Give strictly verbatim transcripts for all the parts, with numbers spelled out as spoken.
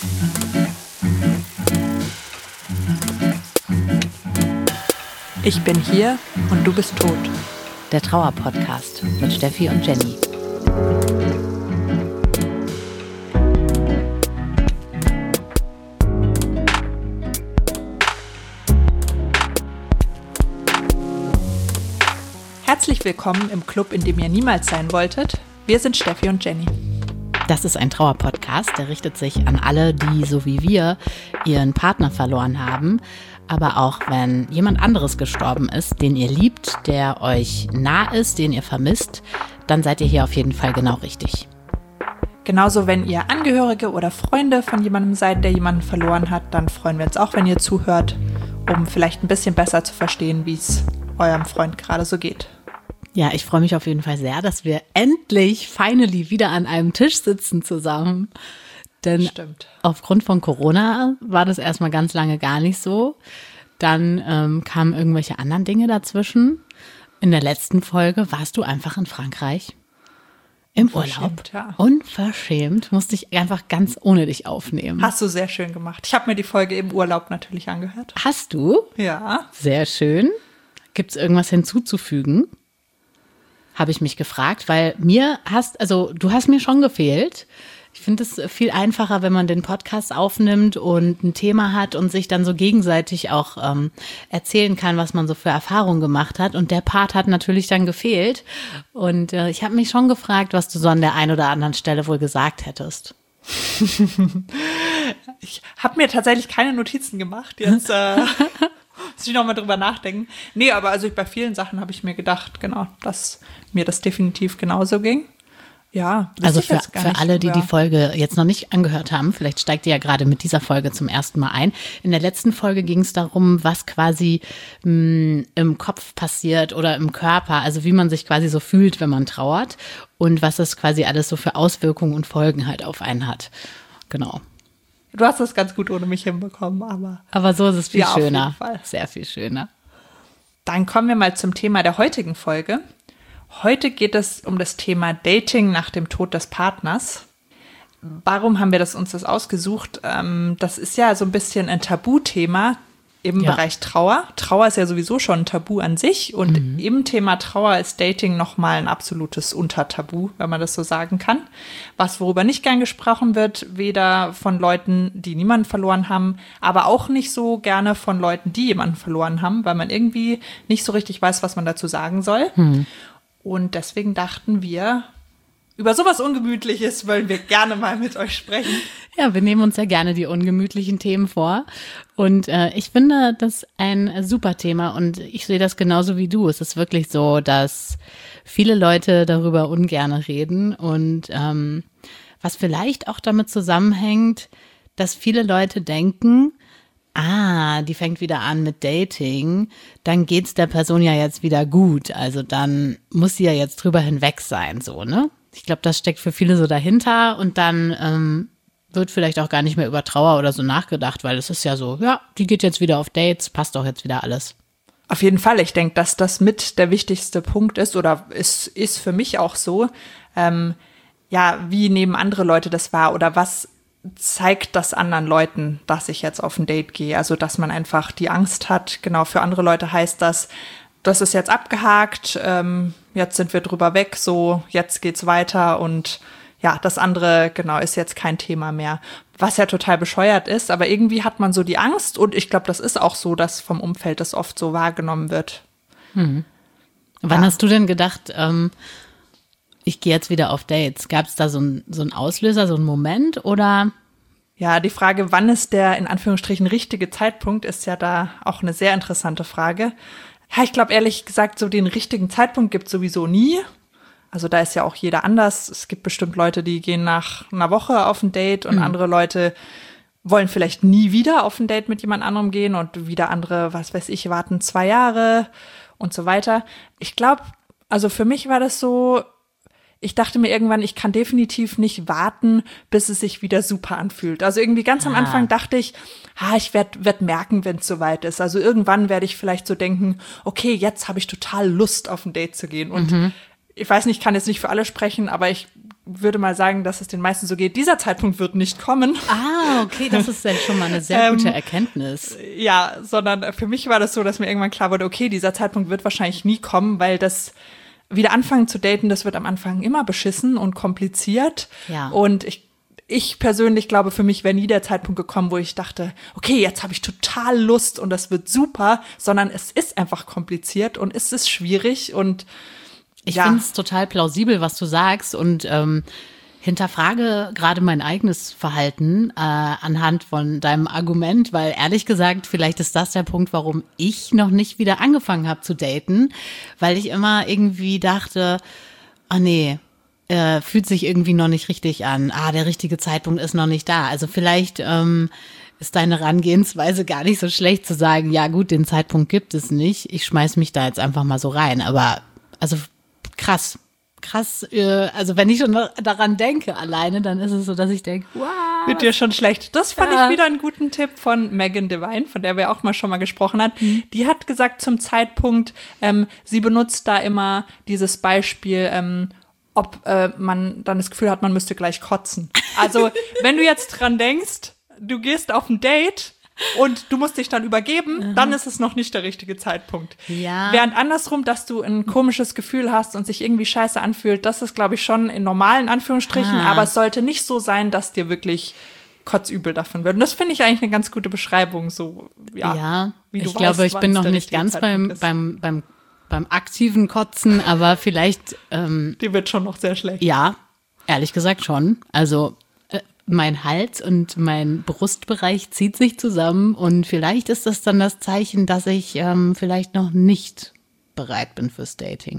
Ich bin hier und du bist tot. Der Trauer-Podcast mit Steffi und Jenny. Herzlich willkommen im Club, in dem ihr niemals sein wolltet. Wir sind Steffi und Jenny. Das ist ein Trauer-Podcast, der richtet sich an alle, die, so wie wir, ihren Partner verloren haben. Aber auch wenn jemand anderes gestorben ist, den ihr liebt, der euch nah ist, den ihr vermisst, dann seid ihr hier auf jeden Fall genau richtig. Genauso, wenn ihr Angehörige oder Freunde von jemandem seid, der jemanden verloren hat, dann freuen wir uns auch, wenn ihr zuhört, um vielleicht ein bisschen besser zu verstehen, wie es eurem Freund gerade so geht. Ja, ich freue mich auf jeden Fall sehr, dass wir endlich, finally wieder an einem Tisch sitzen zusammen. Denn Stimmt. Aufgrund von Corona war das erstmal ganz lange gar nicht so. Dann ähm, kamen irgendwelche anderen Dinge dazwischen. In der letzten Folge warst du einfach in Frankreich im Urlaub. Ja. Unverschämt. Musste ich einfach ganz ohne dich aufnehmen. Hast du sehr schön gemacht. Ich habe mir die Folge im Urlaub natürlich angehört. Hast du? Ja. Sehr schön. Gibt es irgendwas hinzuzufügen? Habe ich mich gefragt, weil mir hast, also du hast mir schon gefehlt. Ich finde es viel einfacher, wenn man den Podcast aufnimmt und ein Thema hat und sich dann so gegenseitig auch ähm, erzählen kann, was man so für Erfahrungen gemacht hat. Und der Part hat natürlich dann gefehlt. Und äh, ich habe mich schon gefragt, was du so an der einen oder anderen Stelle wohl gesagt hättest. Ich habe mir tatsächlich keine Notizen gemacht. Jetzt äh, muss ich noch mal drüber nachdenken. Nee, aber also bei vielen Sachen habe ich mir gedacht, genau, dass mir das definitiv genauso ging. Ja, also für, für alle, die ja. die Folge jetzt noch nicht angehört haben, vielleicht steigt ihr ja gerade mit dieser Folge zum ersten Mal ein. In der letzten Folge ging es darum, was quasi mh, im Kopf passiert oder im Körper, also wie man sich quasi so fühlt, wenn man trauert und was das quasi alles so für Auswirkungen und Folgen halt auf einen hat. Genau. Du hast das ganz gut ohne mich hinbekommen, aber Aber so ist es viel ja, schöner. Auf jeden Fall. Sehr viel schöner. Dann kommen wir mal zum Thema der heutigen Folge. Heute geht es um das Thema Dating nach dem Tod des Partners. Warum haben wir das, uns das ausgesucht? Ähm, das ist ja so ein bisschen ein Tabuthema im ja. Bereich Trauer. Trauer ist ja sowieso schon ein Tabu an sich und mhm. im Thema Trauer ist Dating nochmal ein absolutes Untertabu, wenn man das so sagen kann. Was, worüber nicht gern gesprochen wird, weder von Leuten, die niemanden verloren haben, aber auch nicht so gerne von Leuten, die jemanden verloren haben, weil man irgendwie nicht so richtig weiß, was man dazu sagen soll. Mhm. Und deswegen dachten wir, über sowas Ungemütliches wollen wir gerne mal mit euch sprechen. Ja, wir nehmen uns ja gerne die ungemütlichen Themen vor. Und äh, ich finde das ein super Thema und ich sehe das genauso wie du. Es ist wirklich so, dass viele Leute darüber ungern reden und ähm, was vielleicht auch damit zusammenhängt, dass viele Leute denken, ah, die fängt wieder an mit Dating, dann geht's der Person ja jetzt wieder gut. Also dann muss sie ja jetzt drüber hinweg sein, so, ne? Ich glaube, das steckt für viele so dahinter und dann ähm, wird vielleicht auch gar nicht mehr über Trauer oder so nachgedacht, weil es ist ja so, ja, die geht jetzt wieder auf Dates, passt doch jetzt wieder alles. Auf jeden Fall, ich denke, dass das mit der wichtigste Punkt ist oder es ist für mich auch so, ähm, ja, wie nehmen andere Leute das wahr oder was zeigt das anderen Leuten, dass ich jetzt auf ein Date gehe. Also, dass man einfach die Angst hat. Genau, für andere Leute heißt das, das ist jetzt abgehakt, ähm, jetzt sind wir drüber weg, so, jetzt geht's weiter und ja, das andere, genau, ist jetzt kein Thema mehr. Was ja total bescheuert ist, aber irgendwie hat man so die Angst und ich glaube, das ist auch so, dass vom Umfeld das oft so wahrgenommen wird. Hm. Wann ja. hast du denn gedacht, ähm, ich gehe jetzt wieder auf Dates? Gab es da so ein, so ein Auslöser, so einen Moment oder? Ja, die Frage, wann ist der in Anführungsstrichen richtige Zeitpunkt, ist ja da auch eine sehr interessante Frage. Ja, ich glaube ehrlich gesagt, so den richtigen Zeitpunkt gibt es sowieso nie. Also da ist ja auch jeder anders. Es gibt bestimmt Leute, die gehen nach einer Woche auf ein Date und mhm. andere Leute wollen vielleicht nie wieder auf ein Date mit jemand anderem gehen und wieder andere, was weiß ich, warten zwei Jahre und so weiter. Ich glaube, also für mich war das so, ich dachte mir irgendwann, ich kann definitiv nicht warten, bis es sich wieder super anfühlt. Also irgendwie ganz ah. am Anfang dachte ich, ah, ich werde werd merken, wenn es soweit ist. Also irgendwann werde ich vielleicht so denken, okay, jetzt habe ich total Lust, auf ein Date zu gehen. Und mhm. ich weiß nicht, ich kann jetzt nicht für alle sprechen, aber ich würde mal sagen, dass es den meisten so geht, dieser Zeitpunkt wird nicht kommen. Ah, okay, das ist dann schon mal eine sehr gute Erkenntnis. Ähm, ja, sondern für mich war das so, dass mir irgendwann klar wurde, okay, dieser Zeitpunkt wird wahrscheinlich nie kommen, weil das wieder anfangen zu daten, das wird am Anfang immer beschissen und kompliziert. Ja. Und ich, ich persönlich glaube, für mich wäre nie der Zeitpunkt gekommen, wo ich dachte, okay, jetzt habe ich total Lust und das wird super, sondern es ist einfach kompliziert und es ist schwierig und Ich ja. finde es total plausibel, was du sagst und ähm, hinterfrage gerade mein eigenes Verhalten äh, anhand von deinem Argument, weil ehrlich gesagt, vielleicht ist das der Punkt, warum ich noch nicht wieder angefangen habe zu daten, weil ich immer irgendwie dachte, oh nee, äh, fühlt sich irgendwie noch nicht richtig an. Ah, der richtige Zeitpunkt ist noch nicht da. Also vielleicht ähm, ist deine Herangehensweise gar nicht so schlecht zu sagen, ja gut, den Zeitpunkt gibt es nicht. Ich schmeiß mich da jetzt einfach mal so rein. Aber also krass. Krass, äh, also wenn ich schon daran denke alleine, dann ist es so, dass ich denke, wow. Wird dir schon schlecht. Das fand Ja. ich wieder einen guten Tipp von Megan Devine, von der wir auch mal schon mal gesprochen haben. Mhm. Die hat gesagt zum Zeitpunkt, ähm, sie benutzt da immer dieses Beispiel, ähm, ob äh, man dann das Gefühl hat, man müsste gleich kotzen. Also wenn du jetzt dran denkst, du gehst auf ein Date und du musst dich dann übergeben, mhm. dann ist es noch nicht der richtige Zeitpunkt. Ja. Während andersrum, dass du ein komisches Gefühl hast und sich irgendwie scheiße anfühlt, das ist, glaube ich, schon in normalen Anführungsstrichen, ah. aber es sollte nicht so sein, dass dir wirklich kotzübel davon wird. Und das finde ich eigentlich eine ganz gute Beschreibung, so, ja. Ja, wie du ich weißt, glaube, ich wann bin es noch der nicht richtige ganz beim, Zeitpunkt ist. beim, beim, beim aktiven Kotzen, aber vielleicht, ähm, Die wird schon noch sehr schlecht. ja, ehrlich gesagt schon. Also äh, mein Hals und mein Brustbereich zieht sich zusammen und vielleicht ist das dann das Zeichen, dass ich ähm, vielleicht noch nicht bereit bin fürs Dating.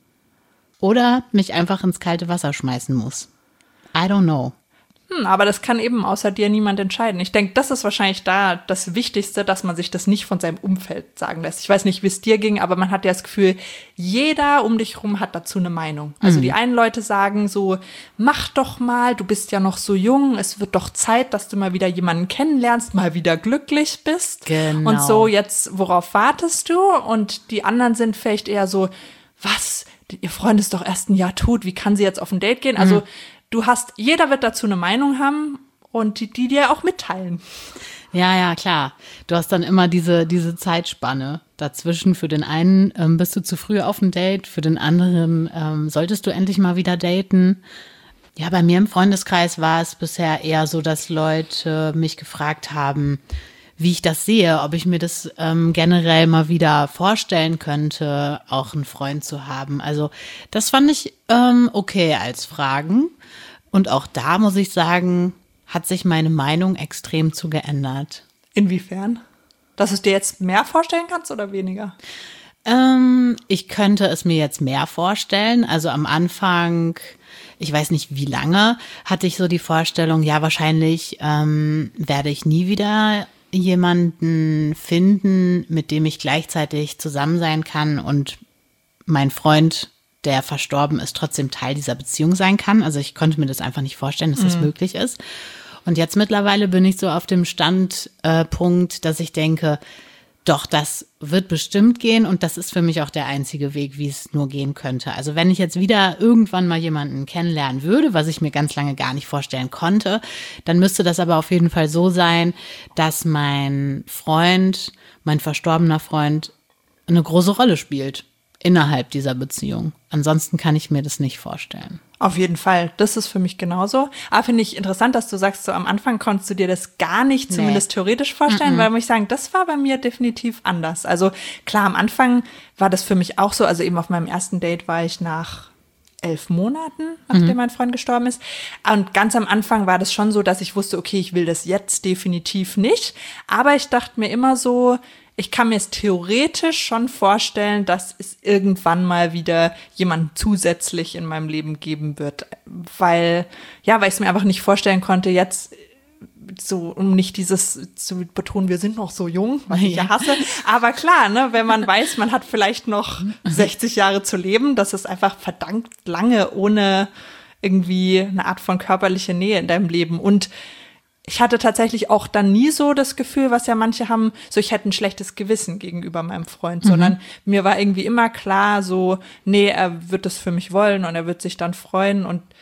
Oder mich einfach ins kalte Wasser schmeißen muss. I don't know. Hm, aber das kann eben außer dir niemand entscheiden. Ich denke, das ist wahrscheinlich da das Wichtigste, dass man sich das nicht von seinem Umfeld sagen lässt. Ich weiß nicht, wie es dir ging, aber man hat ja das Gefühl, jeder um dich rum hat dazu eine Meinung. Also Mhm. die einen Leute sagen so, mach doch mal, du bist ja noch so jung, es wird doch Zeit, dass du mal wieder jemanden kennenlernst, mal wieder glücklich bist. Genau. Und so, jetzt, worauf wartest du? Und die anderen sind vielleicht eher so, was? Ihr Freund ist doch erst ein Jahr tot, wie kann sie jetzt auf ein Date gehen? Also du hast, jeder wird dazu eine Meinung haben und die, die dir auch mitteilen. Ja, ja, klar. Du hast dann immer diese, diese Zeitspanne dazwischen. Für den einen ähm, bist du zu früh auf ein Date, für den anderen ähm, solltest du endlich mal wieder daten. Ja, bei mir im Freundeskreis war es bisher eher so, dass Leute mich gefragt haben, wie ich das sehe, ob ich mir das ähm, generell mal wieder vorstellen könnte, auch einen Freund zu haben. Also das fand ich ähm, okay als Fragen. Und auch da muss ich sagen, hat sich meine Meinung extrem zu geändert. Inwiefern? Dass du es dir jetzt mehr vorstellen kannst oder weniger? Ähm, ich könnte es mir jetzt mehr vorstellen. Also am Anfang, ich weiß nicht wie lange, hatte ich so die Vorstellung, ja wahrscheinlich ähm, werde ich nie wieder jemanden finden, mit dem ich gleichzeitig zusammen sein kann und mein Freund, der verstorben ist, trotzdem Teil dieser Beziehung sein kann. Also ich konnte mir das einfach nicht vorstellen, dass das mhm. möglich ist. Und jetzt mittlerweile bin ich so auf dem Standpunkt, äh, dass ich denke, doch, das wird bestimmt gehen und das ist für mich auch der einzige Weg, wie es nur gehen könnte. Also wenn ich jetzt wieder irgendwann mal jemanden kennenlernen würde, was ich mir ganz lange gar nicht vorstellen konnte, dann müsste das aber auf jeden Fall so sein, dass mein Freund, mein verstorbener Freund, eine große Rolle spielt innerhalb dieser Beziehung. Ansonsten kann ich mir das nicht vorstellen. Auf jeden Fall, das ist für mich genauso. Aber finde ich interessant, dass du sagst, so am Anfang konntest du dir das gar nicht, Nee. zumindest theoretisch vorstellen, Mm-mm. weil muss ich sagen, das war bei mir definitiv anders. Also klar, am Anfang war das für mich auch so, also eben auf meinem ersten Date war ich nach elf Monaten, nachdem mhm. mein Freund gestorben ist. Und ganz am Anfang war das schon so, dass ich wusste, okay, ich will das jetzt definitiv nicht. Aber ich dachte mir immer so, ich kann mir es theoretisch schon vorstellen, dass es irgendwann mal wieder jemanden zusätzlich in meinem Leben geben wird. Weil, ja, weil ich es mir einfach nicht vorstellen konnte, jetzt so, um nicht dieses zu betonen, wir sind noch so jung, was ich ja, ja hasse. Aber klar, ne, wenn man weiß, man hat vielleicht noch sechzig Jahre zu leben, das ist einfach verdammt lange ohne irgendwie eine Art von körperlicher Nähe in deinem Leben. Und ich hatte tatsächlich auch dann nie so das Gefühl, was ja manche haben, so ich hätte ein schlechtes Gewissen gegenüber meinem Freund, mhm. sondern mir war irgendwie immer klar so, nee, er wird das für mich wollen und er wird sich dann freuen und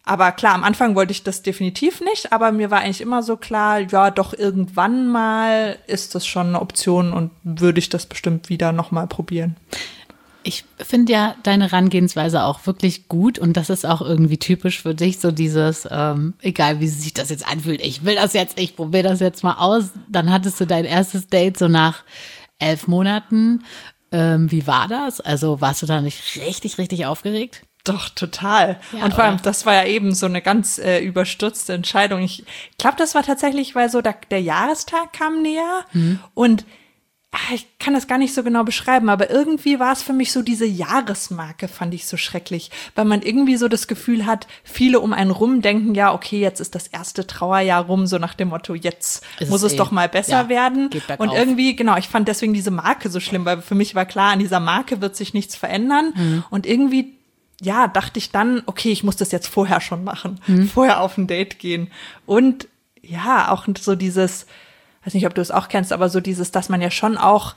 Aber klar, am Anfang wollte ich das definitiv nicht, aber mir war eigentlich immer so klar, ja, doch irgendwann mal ist das schon eine Option und würde ich das bestimmt wieder nochmal probieren. Ich finde ja deine Herangehensweise auch wirklich gut und das ist auch irgendwie typisch für dich, so dieses, ähm, egal wie sich das jetzt anfühlt, ich will das jetzt, ich probiere das jetzt mal aus. Dann hattest du dein erstes Date so nach elf Monaten. Ähm, wie war das? Also warst du da nicht richtig, richtig aufgeregt? Doch, total. Ja, und vor allem, oder? das war ja eben so eine ganz äh, überstürzte Entscheidung. Ich glaube, das war tatsächlich, weil so der, der Jahrestag kam näher Mhm. und ah, ich kann das gar nicht so genau beschreiben, aber irgendwie war es für mich so diese Jahresmarke, fand ich so schrecklich, weil man irgendwie so das Gefühl hat, viele um einen rum denken, ja, okay, jetzt ist das erste Trauerjahr rum, so nach dem Motto, jetzt Ist muss es es eh- doch mal besser ja, werden. geht bergauf. Und irgendwie, genau, ich fand deswegen diese Marke so schlimm, weil für mich war klar, an dieser Marke wird sich nichts verändern. Mhm. Und irgendwie ja, dachte ich dann, okay, ich muss das jetzt vorher schon machen, Mhm. vorher auf ein Date gehen. Und ja, auch so dieses, weiß nicht, ob du es auch kennst, aber so dieses, dass man ja schon auch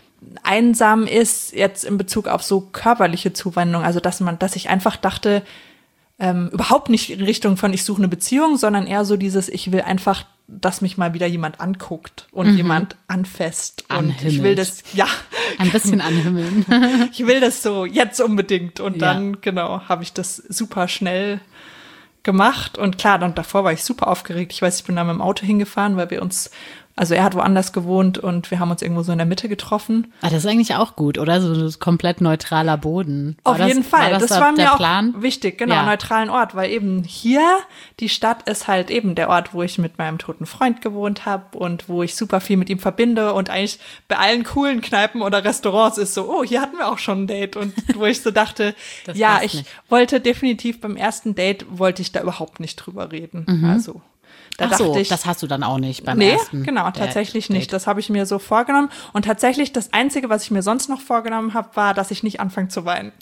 einsam ist, jetzt in Bezug auf so körperliche Zuwendung. Also, dass man, dass ich einfach dachte, ähm, überhaupt nicht in Richtung von ich suche eine Beziehung, sondern eher so dieses, ich will einfach, dass mich mal wieder jemand anguckt und jemand anfasst. Und ich will Anhimmelt. das, ja, Ein bisschen anhimmeln. ich will das so jetzt unbedingt. Und Ja. dann, genau, habe ich das super schnell gemacht. Und klar, dann davor war ich super aufgeregt. Ich weiß, ich bin da mit dem Auto hingefahren, weil wir uns, also er hat woanders gewohnt und wir haben uns irgendwo so in der Mitte getroffen. Ah, das ist eigentlich auch gut, oder? So ein komplett neutraler Boden. War Auf das, jeden Fall. War das, das da war der mir auch Plan? wichtig, genau, Ja. neutralen Ort, weil eben hier, die Stadt ist halt eben der Ort, wo ich mit meinem toten Freund gewohnt habe und wo ich super viel mit ihm verbinde und eigentlich bei allen coolen Kneipen oder Restaurants ist so, oh, hier hatten wir auch schon ein Date und wo ich so dachte, Das ja, passt ich nicht. wollte definitiv beim ersten Date, wollte ich da überhaupt nicht drüber reden. Also, da Ach so, dachte ich, das hast du dann auch nicht beim nee, ersten. genau, Date- tatsächlich Date. nicht. Das habe ich mir so vorgenommen. Und tatsächlich das Einzige, was ich mir sonst noch vorgenommen habe, war, dass ich nicht anfange zu weinen.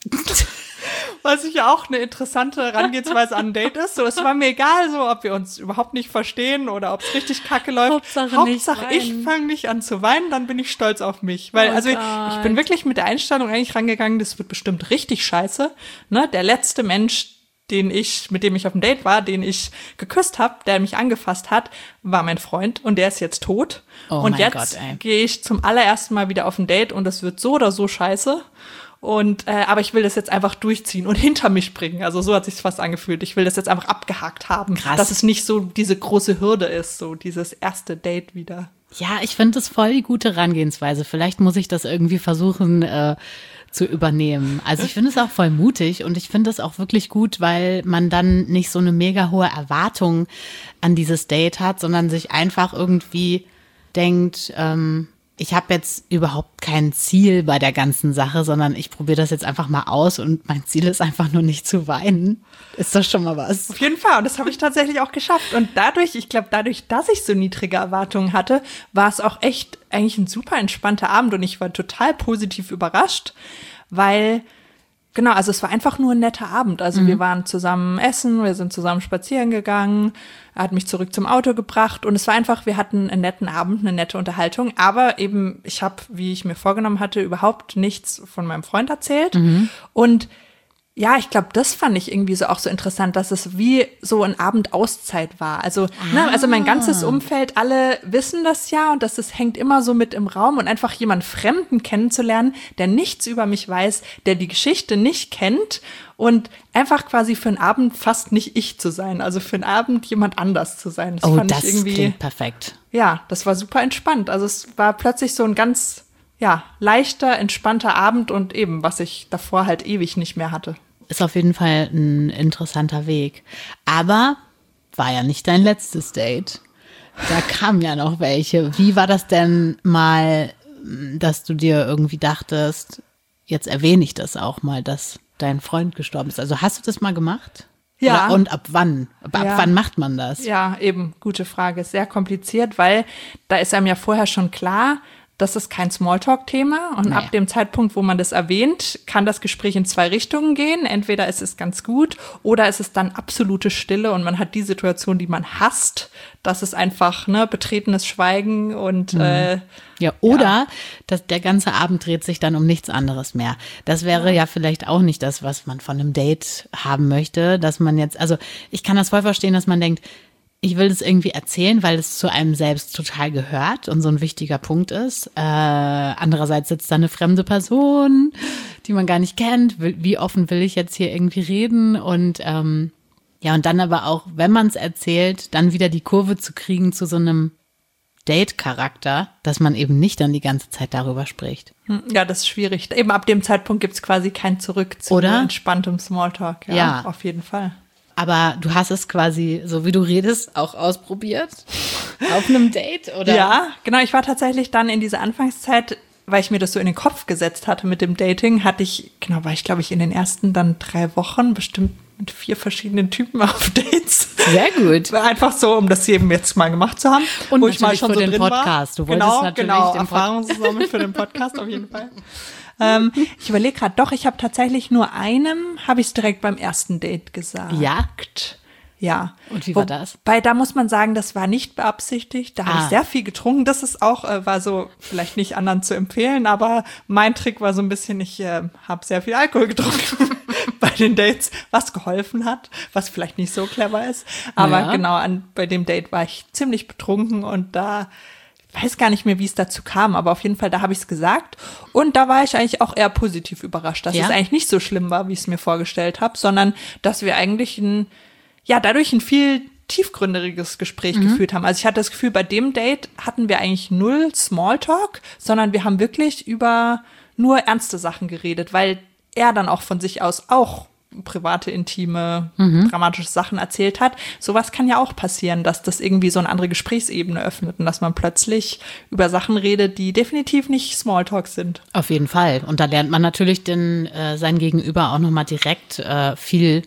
Was ich ja auch eine interessante Herangehensweise an ein Date ist. So, es war mir egal, so, ob wir uns überhaupt nicht verstehen oder ob es richtig kacke läuft. Hauptsache nicht Hauptsache ich weinen. fange nicht an zu weinen, dann bin ich stolz auf mich. Weil, Oh also ich, Gott. ich bin wirklich mit der Einstellung eigentlich rangegangen, das wird bestimmt richtig scheiße. Ne? Der letzte Mensch, den ich, mit dem ich auf dem Date war, den ich geküsst habe, der mich angefasst hat, war mein Freund und der ist jetzt tot. Oh und mein jetzt Gott, ey. gehe ich zum allerersten Mal wieder auf ein Date und es wird so oder so scheiße. Und äh, aber ich will das jetzt einfach durchziehen und hinter mich bringen. Also so hat sich's fast angefühlt. Ich will das jetzt einfach abgehakt haben, Krass. dass es nicht so diese große Hürde ist, so dieses erste Date wieder. Ja, ich finde das voll die gute Herangehensweise. Vielleicht muss ich das irgendwie versuchen äh, zu übernehmen. Also ich finde es auch voll mutig und ich finde es auch wirklich gut, weil man dann nicht so eine mega hohe Erwartung an dieses Date hat, sondern sich einfach irgendwie denkt, ähm, ich habe jetzt überhaupt kein Ziel bei der ganzen Sache, sondern ich probiere das jetzt einfach mal aus und mein Ziel ist einfach nur nicht zu weinen. Ist doch schon mal was. Auf jeden Fall. Und das habe ich tatsächlich auch geschafft. Und dadurch, ich glaube, dadurch, dass ich so niedrige Erwartungen hatte, war es auch echt eigentlich ein super entspannter Abend. Und ich war total positiv überrascht, weil, genau, also es war einfach nur ein netter Abend. Also wir waren zusammen essen, wir sind zusammen spazieren gegangen. Er hat mich zurück zum Auto gebracht. Und es war einfach, wir hatten einen netten Abend, eine nette Unterhaltung. Aber eben, ich habe, wie ich mir vorgenommen hatte, überhaupt nichts von meinem Freund erzählt. Und ja, ich glaube, das fand ich irgendwie so auch so interessant, dass es wie so ein Abend Auszeit war. Also, ne, also mein ganzes Umfeld, alle wissen das ja und das ist, hängt immer so mit im Raum und einfach jemand Fremden kennenzulernen, der nichts über mich weiß, der die Geschichte nicht kennt und einfach quasi für einen Abend fast nicht ich zu sein, also für einen Abend jemand anders zu sein. Das Oh, fand das ich irgendwie, klingt perfekt. ja, das war super entspannt. Also es war plötzlich so ein ganz, ja, leichter, entspannter Abend und eben, was ich davor halt ewig nicht mehr hatte. Ist auf jeden Fall ein interessanter Weg. Aber war ja nicht dein letztes Date. Da kamen ja noch welche. Wie war das denn mal, dass du dir irgendwie dachtest, jetzt erwähne ich das auch mal, dass dein Freund gestorben ist? Also hast du das mal gemacht? Ja. Oder, und ab wann? Ab, ab Ja. wann macht man das? Ja, eben, gute Frage. Ist sehr kompliziert, weil da ist einem ja vorher schon klar, das ist kein Smalltalk-Thema. Und Nee. ab dem Zeitpunkt, wo man das erwähnt, kann das Gespräch in zwei Richtungen gehen. Entweder ist es ganz gut oder es ist dann absolute Stille und man hat die Situation, die man hasst. Das ist einfach ne, betretenes Schweigen und Mhm. äh, Ja, oder dass der ganze Abend dreht sich dann um nichts anderes mehr. Das wäre ja. ja vielleicht auch nicht das, was man von einem Date haben möchte, dass man jetzt, also ich kann das voll verstehen, dass man denkt, ich will das irgendwie erzählen, weil es zu einem selbst total gehört und so ein wichtiger Punkt ist. Äh, andererseits sitzt da eine fremde Person, die man gar nicht kennt. Wie offen will ich jetzt hier irgendwie reden? Und ähm, ja, und dann aber auch, wenn man es erzählt, dann wieder die Kurve zu kriegen zu so einem Date-Charakter, dass man eben nicht dann die ganze Zeit darüber spricht. ja, das ist schwierig. Eben ab dem Zeitpunkt gibt es quasi kein Zurück zu Oder? entspanntem Smalltalk. Ja, Ja. auf jeden Fall. Aber du hast es quasi, so wie du redest, auch ausprobiert? Auf einem Date, oder? Ja, genau. Ich war tatsächlich dann in dieser Anfangszeit, weil ich mir das so in den Kopf gesetzt hatte mit dem Dating, hatte ich, genau, war ich glaube ich in den ersten dann drei Wochen bestimmt mit vier verschiedenen Typen auf Dates. Sehr gut. Einfach so, um das eben jetzt mal gemacht zu haben. Und wo ich mal natürlich schon für so den drin Podcast. War. Du wolltest genau, natürlich genau, den Pod- Erfahrung sammeln für den Podcast auf jeden Fall. ähm, ich überlege gerade, doch, ich habe tatsächlich nur einem, habe ich es direkt beim ersten Date gesagt. Ja? Ja. Und wie war das? Wobei, da muss man sagen, das war nicht beabsichtigt. Da habe Ah. ich sehr viel getrunken. Das ist auch, äh, war so, vielleicht nicht anderen zu empfehlen, aber mein Trick war so ein bisschen, ich äh, habe sehr viel Alkohol getrunken bei den Dates, was geholfen hat, was vielleicht nicht so clever ist. Aber Ja. genau, an, bei dem Date war ich ziemlich betrunken und da, ich weiß gar nicht mehr, wie es dazu kam, aber auf jeden Fall, da habe ich es gesagt. Und da war ich eigentlich auch eher positiv überrascht, dass Ja? es eigentlich nicht so schlimm war, wie ich es mir vorgestellt habe, sondern dass wir eigentlich ein ja, dadurch ein viel tiefgründiges Gespräch Mhm. geführt haben. Also ich hatte das Gefühl, bei dem Date hatten wir eigentlich null Smalltalk, sondern wir haben wirklich über nur ernste Sachen geredet, weil er dann auch von sich aus auch private, intime, Mhm. dramatische Sachen erzählt hat. Sowas kann ja auch passieren, dass das irgendwie so eine andere Gesprächsebene öffnet und dass man plötzlich über Sachen redet, die definitiv nicht Smalltalk sind. Auf jeden Fall. Und da lernt man natürlich den, äh, sein Gegenüber auch nochmal direkt äh, viel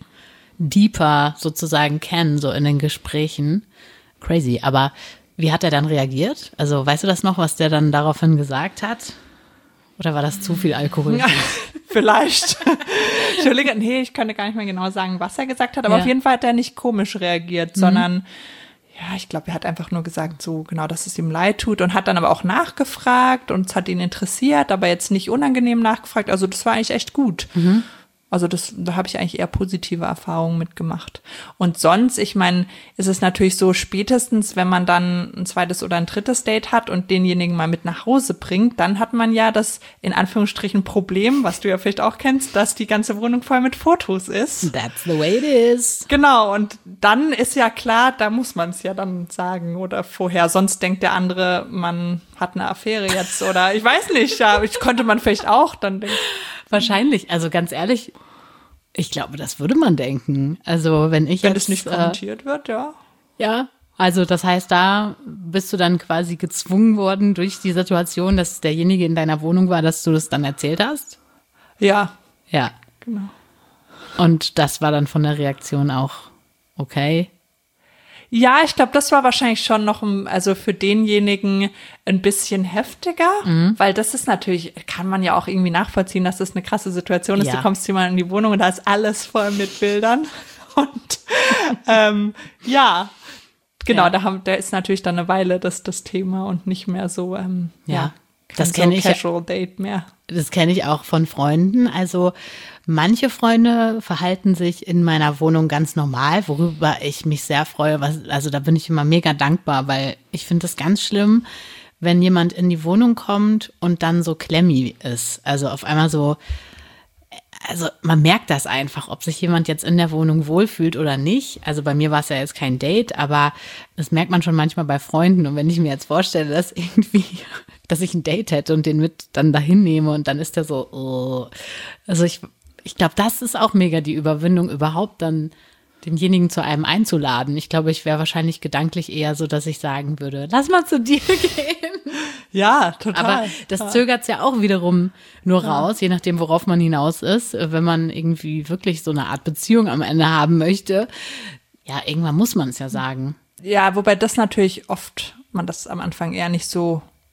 deeper sozusagen kennen, so in den Gesprächen. Crazy. Aber wie hat er dann reagiert? Also weißt du das noch, was der dann daraufhin gesagt hat? Oder war das zu viel Alkohol? Ja, vielleicht. Ich überlege, nee, ich könnte gar nicht mehr genau sagen, was er gesagt hat, aber Ja. auf jeden Fall hat er nicht komisch reagiert, sondern ja, ich glaube, er hat einfach nur gesagt, so genau, dass es ihm leid tut und hat dann aber auch nachgefragt und es hat ihn interessiert, aber jetzt nicht unangenehm nachgefragt. Also das war eigentlich echt gut. Also das, da habe ich eigentlich eher positive Erfahrungen mitgemacht. Und sonst, ich meine, ist es natürlich so, spätestens, wenn man dann ein zweites oder ein drittes Date hat und denjenigen mal mit nach Hause bringt, dann hat man ja das, in Anführungsstrichen, Problem, was du ja vielleicht auch kennst, dass die ganze Wohnung voll mit Fotos ist. That's the way it is. Genau, und dann ist ja klar, da muss man es ja dann sagen oder vorher. Sonst denkt der andere, man hat eine Affäre jetzt oder ich weiß nicht, ja, ich könnte man vielleicht auch dann denken. Wahrscheinlich. Also ganz ehrlich, ich glaube, das würde man denken. Also wenn ich Wenn jetzt, das nicht äh, kommentiert wird, ja. ja, also das heißt, da bist du dann quasi gezwungen worden durch die Situation, dass derjenige in deiner Wohnung war, dass du das dann erzählt hast? Ja, Ja. genau. Und das war dann von der Reaktion auch okay. Ja, ich glaube, das war wahrscheinlich schon noch, ein- also für denjenigen ein bisschen heftiger, weil das ist natürlich, kann man ja auch irgendwie nachvollziehen, dass das eine krasse Situation ist. Ja. Du kommst hier mal in die Wohnung und da ist alles voll mit Bildern. Und ähm, ja, genau, Ja. da, haben, da ist natürlich dann eine Weile das, das Thema und nicht mehr so, ähm, Ja, ja, das kein kenn so ich ja. Casual Date mehr. Das kenne ich auch von Freunden. Also manche Freunde verhalten sich in meiner Wohnung ganz normal, worüber ich mich sehr freue. Was, also da bin ich immer mega dankbar, weil ich finde es ganz schlimm, wenn jemand in die Wohnung kommt und dann so klemmy ist. Also auf einmal so, also man merkt das einfach, ob sich jemand jetzt in der Wohnung wohlfühlt oder nicht. Also bei mir war es ja jetzt kein Date, aber das merkt man schon manchmal bei Freunden. Und wenn ich mir jetzt vorstelle, dass irgendwie, dass ich ein Date hätte und den mit dann dahin nehme und dann ist der so, oh. Also ich, ich glaube, das ist auch mega die Überwindung, überhaupt dann denjenigen zu einem einzuladen. Ich glaube, ich wäre wahrscheinlich gedanklich eher so, dass ich sagen würde, lass mal zu dir gehen. Ja, total. Aber das zögert es ja auch wiederum nur raus, je nachdem, worauf man hinaus ist. Wenn man irgendwie wirklich so eine Art Beziehung am Ende haben möchte, ja, irgendwann muss man es ja sagen. Ja, wobei das natürlich oft, man das am Anfang eher nicht so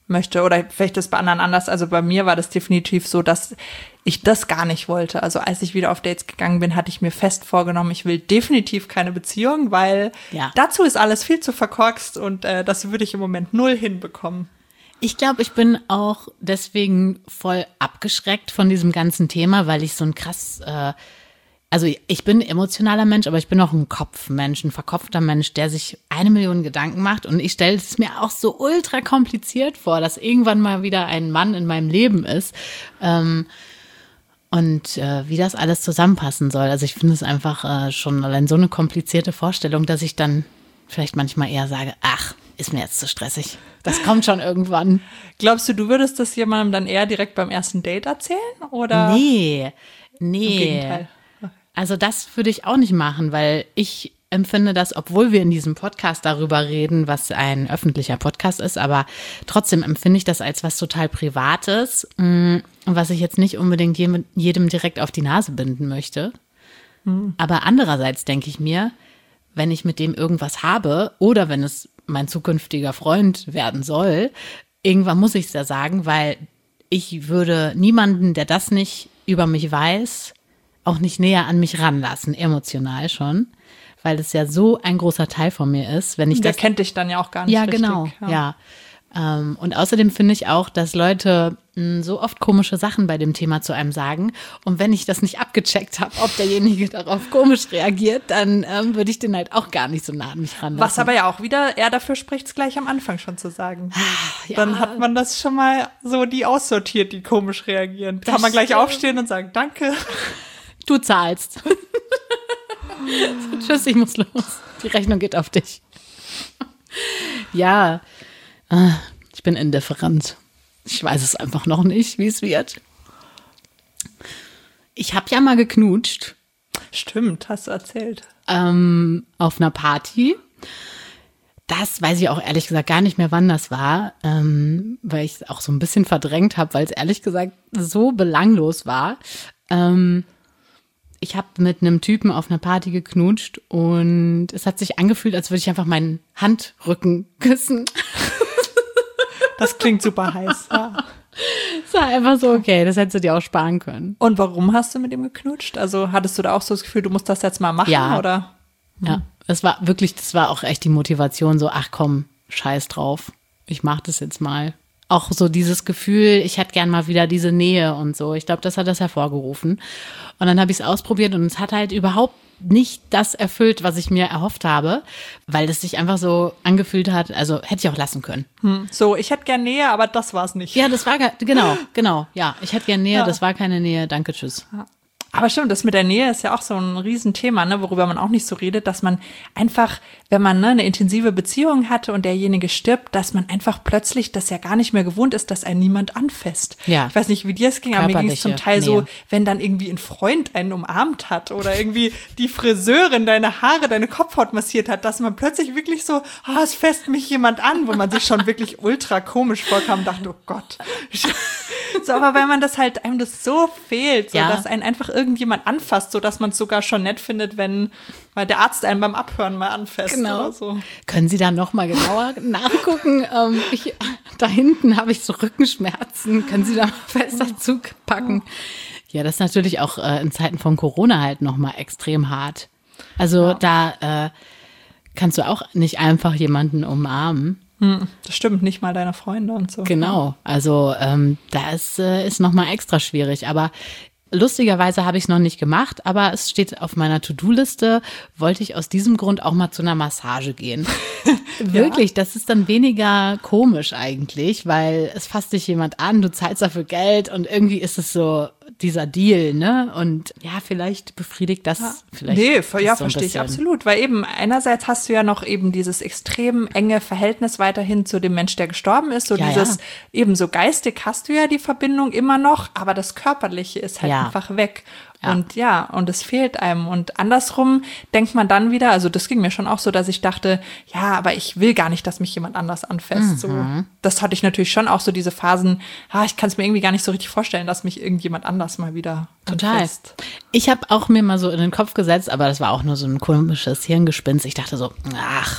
möchte. Oder vielleicht ist es bei anderen anders. Also bei mir war das definitiv so, dass ich das gar nicht wollte. Also als ich wieder auf Dates gegangen bin, hatte ich mir fest vorgenommen, ich will definitiv keine Beziehung, weil ja. dazu ist alles viel zu verkorkst und äh, das würde ich im Moment null hinbekommen. Ich glaube, ich bin auch deswegen voll abgeschreckt von diesem ganzen Thema, weil ich so ein krass, äh, also ich bin ein emotionaler Mensch, aber ich bin auch ein Kopfmensch, ein verkopfter Mensch, der sich eine Million Gedanken macht. Und ich stelle es mir auch so ultra kompliziert vor, dass irgendwann mal wieder ein Mann in meinem Leben ist. Ähm, und äh, wie das alles zusammenpassen soll. Also ich finde es einfach äh, schon allein so eine komplizierte Vorstellung, dass ich dann vielleicht manchmal eher sage, ach, ist mir jetzt zu stressig. Das kommt schon irgendwann. Glaubst du, du würdest das jemandem dann eher direkt beim ersten Date erzählen? Oder? Nee, nee. Im Gegenteil. Also das würde ich auch nicht machen, weil ich empfinde das, obwohl wir in diesem Podcast darüber reden, was ein öffentlicher Podcast ist, aber trotzdem empfinde ich das als was total Privates, was ich jetzt nicht unbedingt jedem direkt auf die Nase binden möchte. Mhm. Aber andererseits denke ich mir, wenn ich mit dem irgendwas habe oder wenn es mein zukünftiger Freund werden soll, irgendwann muss ich es ja sagen, weil ich würde niemanden, der das nicht über mich weiß, auch nicht näher an mich ranlassen, emotional schon, weil das ja so ein großer Teil von mir ist. Wenn ich der das, kennt dich dann ja auch gar nicht ja, richtig. Genau, ja, genau, ja. Ähm, und außerdem finde ich auch, dass Leute mh, so oft komische Sachen bei dem Thema zu einem sagen. Und wenn ich das nicht abgecheckt habe, ob derjenige darauf komisch reagiert, dann ähm, würde ich den halt auch gar nicht so nah an mich ranlassen. Was aber ja auch wieder eher dafür spricht, es gleich am Anfang schon zu sagen. Ja. Dann hat man das schon mal so die aussortiert, die komisch reagieren. Da kann man gleich aufstehen und sagen, danke. Du zahlst. So, tschüss, ich muss los. Die Rechnung geht auf dich. Ja, ich bin indifferent. Ich weiß es einfach noch nicht, wie es wird. Ich habe ja mal geknutscht. Stimmt, hast du erzählt. Ähm, auf einer Party. Das weiß ich auch ehrlich gesagt gar nicht mehr, wann das war, ähm, weil ich es auch so ein bisschen verdrängt habe, weil es ehrlich gesagt so belanglos war. Ähm, ich habe mit einem Typen auf einer Party geknutscht und es hat sich angefühlt, als würde ich einfach meinen Handrücken küssen. Das klingt super heiß. Ja. Es war einfach so, okay, das hättest du dir auch sparen können. Und warum hast du mit ihm geknutscht? Also hattest du da auch so das Gefühl, du musst das jetzt mal machen? Ja. Oder? Ja, es war wirklich, das war auch echt die Motivation, so, ach komm, scheiß drauf, ich mach das jetzt mal. Auch so dieses Gefühl, ich hätte gern mal wieder diese Nähe und so. Ich glaube, das hat das hervorgerufen. Und dann habe ich es ausprobiert und es hat halt überhaupt nicht das erfüllt, was ich mir erhofft habe, weil es sich einfach so angefühlt hat, also hätte ich auch lassen können. Hm. So, ich hätte gern Nähe, aber das war's nicht. Ja, das war, genau, genau, ja, ich hätte gern Nähe, Ja. das war keine Nähe, danke, tschüss. Ja. Aber stimmt, das mit der Nähe ist ja auch so ein Riesenthema, ne, worüber man auch nicht so redet, dass man einfach, wenn man ne, eine intensive Beziehung hatte und derjenige stirbt, dass man einfach plötzlich das ja gar nicht mehr gewohnt ist, dass einen niemand anfasst. Ja. Ich weiß nicht, wie dir es ging, aber mir ging es zum Körperliche Teil so, Nähe. wenn dann irgendwie ein Freund einen umarmt hat oder irgendwie die Friseurin deine Haare, deine Kopfhaut massiert hat, dass man plötzlich wirklich so, ah, es fasst mich jemand an, wo man sich schon wirklich ultra komisch vorkam und dachte, oh Gott. So, aber weil man das halt, einem das so fehlt, so Ja. dass einen einfach irgendjemand anfasst, so dass man es sogar schon nett findet, wenn mal der Arzt einen beim Abhören mal anfasst Genau. oder so. Können Sie da noch mal genauer nachgucken? Ähm, ich, da hinten habe ich so Rückenschmerzen. Können Sie da mal fester zupacken? Ja, das ist natürlich auch äh, in Zeiten von Corona halt noch mal extrem hart. Also Ja. da äh, kannst du auch nicht einfach jemanden umarmen. Hm, das stimmt, nicht mal deine Freunde und so. Genau, also ähm, da ist, äh, ist noch mal extra schwierig. Aber lustigerweise habe ich es noch nicht gemacht, aber es steht auf meiner To-Do-Liste, wollte ich aus diesem Grund auch mal zu einer Massage gehen. Wirklich, das ist dann weniger komisch eigentlich, weil es fasst dich jemand an, du zahlst dafür Geld und irgendwie ist es so dieser Deal, ne? Und ja, vielleicht befriedigt das Ja. vielleicht. Nee, das ver- ja, so ein verstehe ich bisschen. absolut. Weil eben einerseits hast du ja noch eben dieses extrem enge Verhältnis weiterhin zu dem Mensch, der gestorben ist. So Ja, dieses, ja. eben so geistig hast du ja die Verbindung immer noch, aber das Körperliche ist halt Ja. einfach weg. Ja. Und ja, und es fehlt einem. Und andersrum denkt man dann wieder, also das ging mir schon auch so, dass ich dachte, ja, aber ich will gar nicht, dass mich jemand anders anfasst. So, das hatte ich natürlich schon auch so diese Phasen, ah, ich kann es mir irgendwie gar nicht so richtig vorstellen, dass mich irgendjemand anders mal wieder Total. anfasst. Ich habe auch mir mal so in den Kopf gesetzt, aber das war auch nur so ein komisches Hirngespinst. Ich dachte so, ach,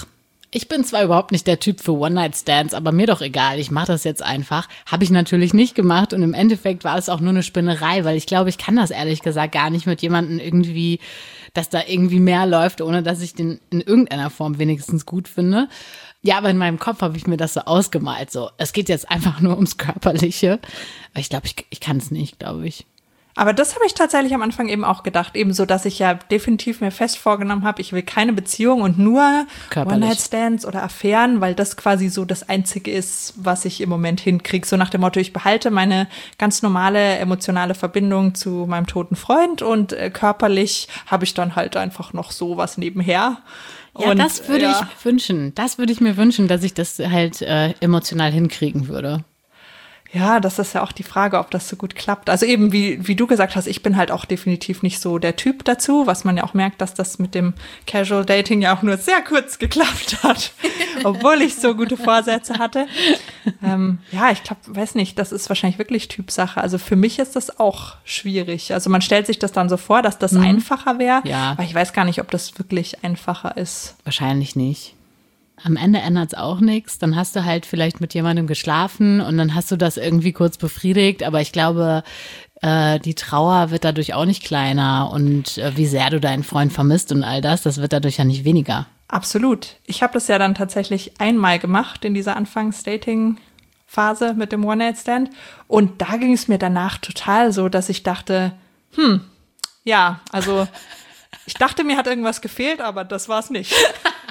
Ich bin zwar überhaupt nicht der Typ für One-Night-Stands, aber mir doch egal, ich mache das jetzt einfach. Habe ich natürlich nicht gemacht und im Endeffekt war es auch nur eine Spinnerei, weil ich glaube, ich kann das ehrlich gesagt gar nicht mit jemandem irgendwie, dass da irgendwie mehr läuft, ohne dass ich den in irgendeiner Form wenigstens gut finde. Ja, aber in meinem Kopf habe ich mir das so ausgemalt, so es geht jetzt einfach nur ums Körperliche. Aber ich glaube, ich, ich kann es nicht, glaube ich. Aber das habe ich tatsächlich am Anfang eben auch gedacht, eben so, dass ich ja definitiv mir fest vorgenommen habe, ich will keine Beziehung und nur One-Night-Stands oder Affären, weil das quasi so das Einzige ist, was ich im Moment hinkriege. So nach dem Motto, ich behalte meine ganz normale emotionale Verbindung zu meinem toten Freund und äh, körperlich habe ich dann halt einfach noch so was nebenher. Ja, und, das würde ja. ich mir wünschen. Das würde ich mir wünschen, dass ich das halt äh, emotional hinkriegen würde. Ja, das ist ja auch die Frage, ob das so gut klappt. Also eben, wie, wie du gesagt hast, ich bin halt auch definitiv nicht so der Typ dazu, was man ja auch merkt, dass das mit dem Casual Dating ja auch nur sehr kurz geklappt hat, obwohl ich so gute Vorsätze hatte. Ähm, ja, ich glaube, weiß nicht, das ist wahrscheinlich wirklich Typsache. Also für mich ist das auch schwierig. Also man stellt sich das dann so vor, dass das mhm. einfacher wäre, ja. aber ich weiß gar nicht, ob das wirklich einfacher ist. Wahrscheinlich nicht. Am Ende ändert es auch nichts. Dann hast du halt vielleicht mit jemandem geschlafen und dann hast du das irgendwie kurz befriedigt. Aber ich glaube, äh, die Trauer wird dadurch auch nicht kleiner. Und äh, wie sehr du deinen Freund vermisst und all das, das wird dadurch ja nicht weniger. Absolut. Ich habe das ja dann tatsächlich einmal gemacht in dieser Anfangs-Dating-Phase mit dem One-Night-Stand. Und da ging es mir danach total so, dass ich dachte, hm, ja, also ich dachte, mir hat irgendwas gefehlt, aber das war es nicht.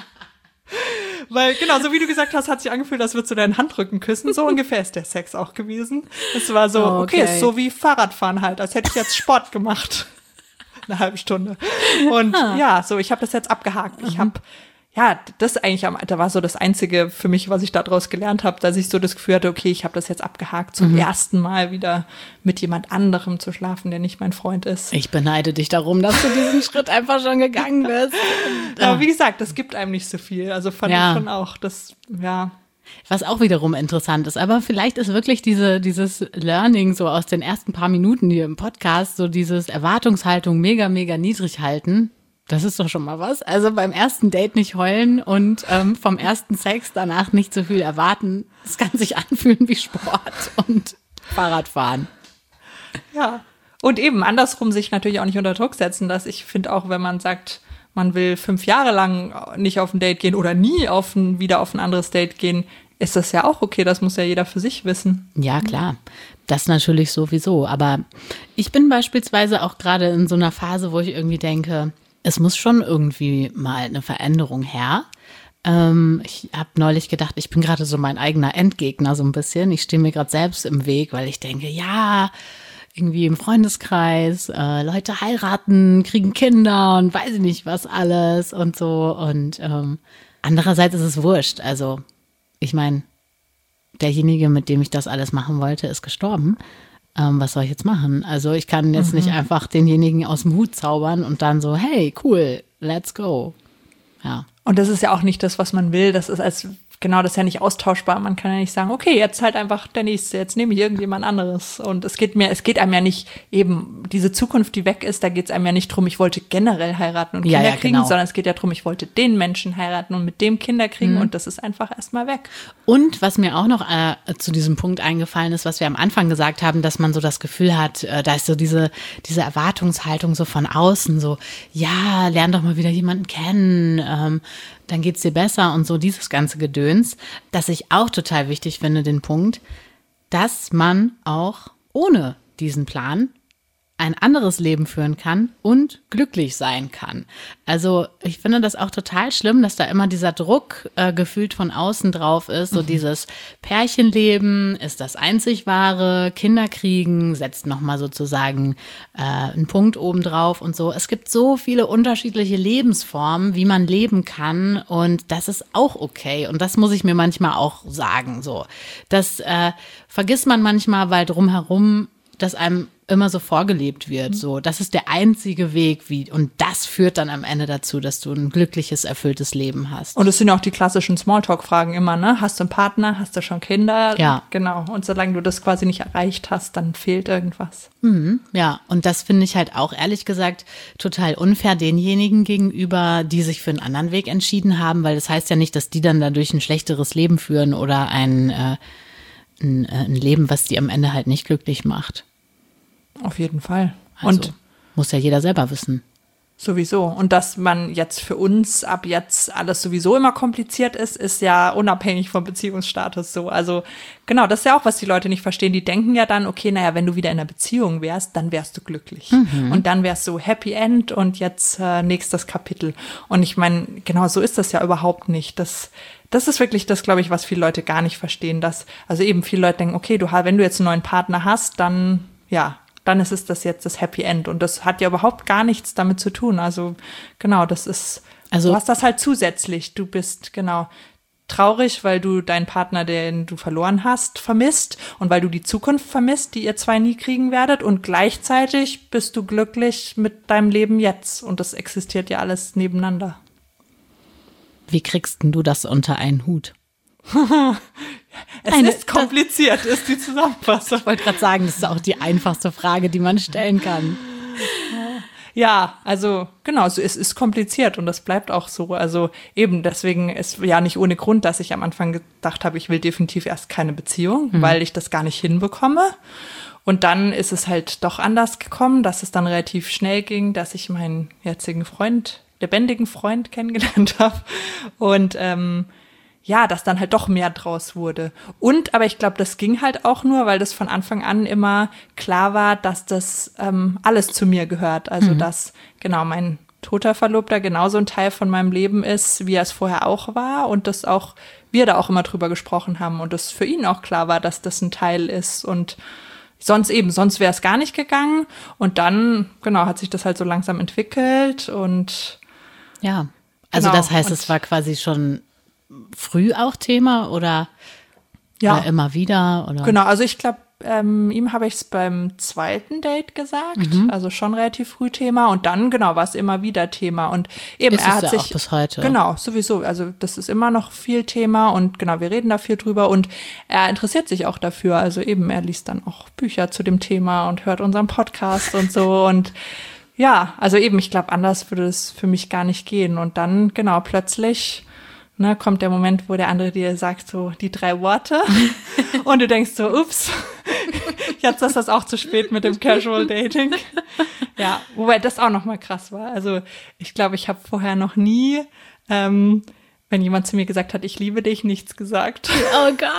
Weil, genau, so wie du gesagt hast, hat sich angefühlt, als würdest du deinen Handrücken küssen. So ungefähr ist der Sex auch gewesen. Es war so, okay, okay ist so wie Fahrradfahren halt, als hätte ich jetzt Sport gemacht. Eine halbe Stunde. Und ah. ja, so, ich habe das jetzt abgehakt. Ich habe, ja, das eigentlich am, da war so das Einzige für mich, was ich daraus gelernt habe, dass ich so das Gefühl hatte, okay, ich habe das jetzt abgehakt, zum mhm. ersten Mal wieder mit jemand anderem zu schlafen, der nicht mein Freund ist. Ich beneide dich darum, dass du diesen Schritt einfach schon gegangen bist. Und, aber wie gesagt, das gibt einem nicht so viel. Also fand ja. ich schon auch, das, ja. Was auch wiederum interessant ist, aber vielleicht ist wirklich diese, dieses Learning so aus den ersten paar Minuten hier im Podcast, so dieses Erwartungshaltung mega, mega niedrig halten. Das ist doch schon mal was. Also beim ersten Date nicht heulen und ähm, vom ersten Sex danach nicht so viel erwarten. Es kann sich anfühlen wie Sport und Fahrradfahren. Ja, und eben andersrum sich natürlich auch nicht unter Druck setzen. Dass ich finde auch, wenn man sagt, man will fünf Jahre lang nicht auf ein Date gehen oder nie auf ein, wieder auf ein anderes Date gehen, ist das ja auch okay. Das muss ja jeder für sich wissen. Ja, klar. Das natürlich sowieso. Aber ich bin beispielsweise auch gerade in so einer Phase, wo ich irgendwie denke, es muss schon irgendwie mal eine Veränderung her. Ähm, ich habe neulich gedacht, ich bin gerade so mein eigener Endgegner so ein bisschen. Ich stehe mir gerade selbst im Weg, weil ich denke, ja, irgendwie im Freundeskreis, äh, Leute heiraten, kriegen Kinder und weiß ich nicht was alles und so. Und ähm, andererseits ist es wurscht. Also ich meine, derjenige, mit dem ich das alles machen wollte, ist gestorben. Ähm, was soll ich jetzt machen? Also ich kann jetzt mhm. nicht einfach denjenigen aus dem Hut zaubern und dann so, hey, cool, let's go. Ja. Und das ist ja auch nicht das, was man will. Das ist als genau, das ist ja nicht austauschbar. Man kann ja nicht sagen, okay, jetzt halt einfach der Nächste, jetzt nehme ich irgendjemand anderes. Und es geht mir, es geht einem ja nicht eben, diese Zukunft, die weg ist, da geht es einem ja nicht drum, ich wollte generell heiraten und Kinder ja, ja, kriegen, genau. sondern es geht ja drum, ich wollte den Menschen heiraten und mit dem Kinder kriegen mhm. und das ist einfach erstmal weg. Und was mir auch noch äh, zu diesem Punkt eingefallen ist, was wir am Anfang gesagt haben, dass man so das Gefühl hat, äh, da ist so diese, diese Erwartungshaltung so von außen, so, ja, lern doch mal wieder jemanden kennen, ähm, dann geht's dir besser und so dieses ganze Gedöns, dass ich auch total wichtig finde, den Punkt, dass man auch ohne diesen Plan ein anderes Leben führen kann und glücklich sein kann. Also ich finde das auch total schlimm, dass da immer dieser Druck äh, gefühlt von außen drauf ist, so mhm. dieses Pärchenleben ist das einzig wahre, Kinder kriegen, setzt nochmal sozusagen äh, einen Punkt oben drauf und so. Es gibt so viele unterschiedliche Lebensformen, wie man leben kann und das ist auch okay und das muss ich mir manchmal auch sagen. So, das äh, vergisst man manchmal, weil drumherum das einem immer so vorgelebt wird. So, das ist der einzige Weg, wie, und das führt dann am Ende dazu, dass du ein glückliches, erfülltes Leben hast. Und es sind auch die klassischen Smalltalk-Fragen immer, ne? Hast du einen Partner? Hast du schon Kinder? Ja. Genau. Und solange du das quasi nicht erreicht hast, dann fehlt irgendwas. Mhm, ja, und das finde ich halt auch ehrlich gesagt total unfair denjenigen gegenüber, die sich für einen anderen Weg entschieden haben, weil das heißt ja nicht, dass die dann dadurch ein schlechteres Leben führen oder ein, äh, ein, äh, ein Leben, was die am Ende halt nicht glücklich macht. Auf jeden Fall. Also, Und muss ja jeder selber wissen. sowieso. Und dass man jetzt für uns ab jetzt alles sowieso immer kompliziert ist, ist ja unabhängig vom Beziehungsstatus so. Also genau, das ist ja auch, was die Leute nicht verstehen. Die denken ja dann, okay, naja, wenn du wieder in einer Beziehung wärst, dann wärst du glücklich. Mhm. Und dann wärst du Happy End und jetzt äh, nächstes Kapitel. Und ich meine, genau so ist das ja überhaupt nicht. Das Das ist wirklich das, glaube ich, was viele Leute gar nicht verstehen. Dass, also eben viele Leute denken, okay, du, wenn du jetzt einen neuen Partner hast, dann, ja, dann ist es das jetzt das Happy End. Und das hat ja überhaupt gar nichts damit zu tun. Also genau, das ist, also, du hast das halt zusätzlich. Du bist, genau, traurig, weil du deinen Partner, den du verloren hast, vermisst und weil du die Zukunft vermisst, die ihr zwei nie kriegen werdet. Und gleichzeitig bist du glücklich mit deinem Leben jetzt. Und das existiert ja alles nebeneinander. Wie kriegst denn du das unter einen Hut? Es Eine, ist kompliziert, ist die Zusammenfassung. Ich wollte gerade sagen, das ist auch die einfachste Frage, die man stellen kann. Ja, also genau, so, es ist kompliziert und das bleibt auch so. Also eben, deswegen ist ja nicht ohne Grund, dass ich am Anfang gedacht habe, ich will definitiv erst keine Beziehung, mhm. weil ich das gar nicht hinbekomme. Und dann ist es halt doch anders gekommen, dass es dann relativ schnell ging, dass ich meinen jetzigen Freund, lebendigen Freund kennengelernt habe. Und ähm, ja, dass dann halt doch mehr draus wurde. Und, aber ich glaube, das ging halt auch nur, weil das von Anfang an immer klar war, dass das ähm, alles zu mir gehört. Also, mhm. dass, genau, mein toter Verlobter genauso ein Teil von meinem Leben ist, wie er es vorher auch war. Und dass auch wir da auch immer drüber gesprochen haben. Und das für ihn auch klar war, dass das ein Teil ist. Und sonst eben, sonst wäre es gar nicht gegangen. Und dann, genau, hat sich das halt so langsam entwickelt. Und ja, also genau, das heißt, es war quasi schon früh auch Thema oder, ja. oder immer wieder? Oder? Genau, also ich glaube, ähm, ihm habe ich es beim zweiten Date gesagt, mhm. also schon relativ früh Thema und dann, genau, war es immer wieder Thema und eben ist er es hat ja sich, auch bis heute. Genau, sowieso, also das ist immer noch viel Thema und genau, wir reden da viel drüber und er interessiert sich auch dafür, also eben, er liest dann auch Bücher zu dem Thema und hört unseren Podcast und so und ja, also eben, ich glaube, anders würde es für mich gar nicht gehen und dann, genau, plötzlich Ne, kommt der Moment, wo der andere dir sagt so die drei Worte und du denkst so, ups, jetzt ist das auch zu spät mit dem Casual Dating. Ja, wobei das auch nochmal krass war. Also ich glaube, ich habe vorher noch nie, ähm, wenn jemand zu mir gesagt hat, ich liebe dich, nichts gesagt. Oh Gott.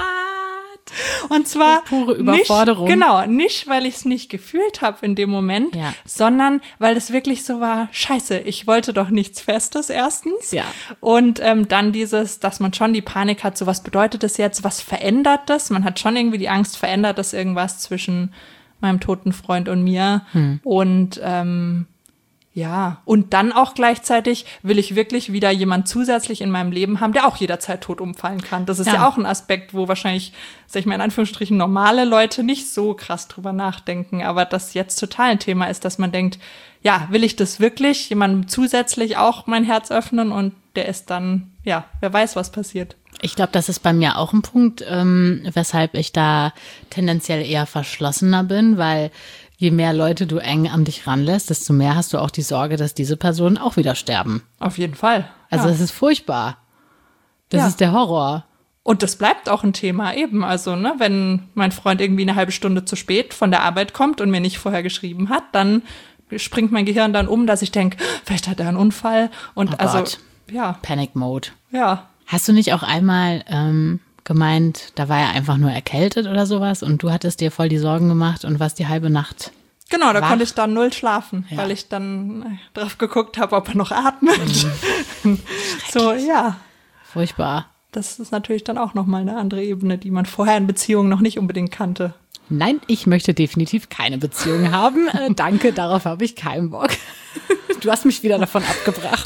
Und zwar pure Überforderung. Nicht, genau, nicht, weil ich es nicht gefühlt habe in dem Moment, ja. sondern weil es wirklich so war, scheiße, ich wollte doch nichts Festes erstens. Ja. Und ähm, dann dieses, dass man schon die Panik hat, so was bedeutet das jetzt, was verändert das? Man hat schon irgendwie die Angst, verändert das irgendwas zwischen meinem toten Freund und mir? Hm. Und ähm, ja, und dann auch gleichzeitig will ich wirklich wieder jemand zusätzlich in meinem Leben haben, der auch jederzeit tot umfallen kann. Das ist ja, ja auch ein Aspekt, wo wahrscheinlich, sag ich mal in Anführungsstrichen, normale Leute nicht so krass drüber nachdenken. Aber das jetzt total ein Thema ist, dass man denkt, ja, will ich das wirklich? Jemandem zusätzlich auch mein Herz öffnen und der ist dann, ja, wer weiß, was passiert. Ich glaube, das ist bei mir auch ein Punkt, ähm, weshalb ich da tendenziell eher verschlossener bin, weil je mehr Leute du eng an dich ranlässt, desto mehr hast du auch die Sorge, dass diese Personen auch wieder sterben. Auf jeden Fall. Also ja. das ist furchtbar. Das ja. ist der Horror. Und das bleibt auch ein Thema eben. Also, ne, wenn mein Freund irgendwie eine halbe Stunde zu spät von der Arbeit kommt und mir nicht vorher geschrieben hat, dann springt mein Gehirn dann um, dass ich denke, vielleicht hat er einen Unfall. Und oh also, Gott. ja. Panic Mode. Ja. Hast du nicht auch einmal ähm, gemeint, da war er einfach nur erkältet oder sowas und du hattest dir voll die Sorgen gemacht und warst die halbe Nacht Genau, da wach? konnte ich dann null schlafen, ja. weil ich dann drauf geguckt habe, ob er noch atmet. Mhm. So, ja. Furchtbar. Das ist natürlich dann auch nochmal eine andere Ebene, die man vorher in Beziehungen noch nicht unbedingt kannte. Nein, ich möchte definitiv keine Beziehung haben. Äh, danke, darauf habe ich keinen Bock. Du hast mich wieder davon abgebracht.